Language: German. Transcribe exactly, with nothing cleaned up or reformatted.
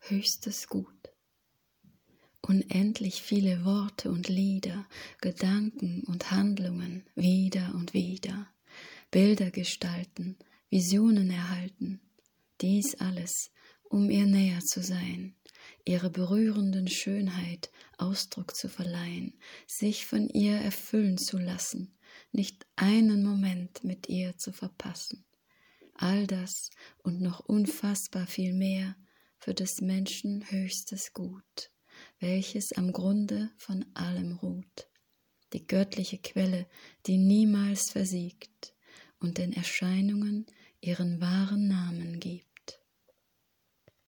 höchstes Gut. Unendlich viele Worte und Lieder, Gedanken und Handlungen, wieder und wieder, Bilder gestalten, Visionen erhalten, dies alles, um ihr näher zu sein, ihrer berührenden Schönheit Ausdruck zu verleihen, sich von ihr erfüllen zu lassen, nicht einen Moment mit ihr zu verpassen. All das und noch unfassbar viel mehr für des Menschen höchstes Gut, welches am Grunde von allem ruht, die göttliche Quelle, die niemals versiegt und den Erscheinungen ihren wahren Namen gibt.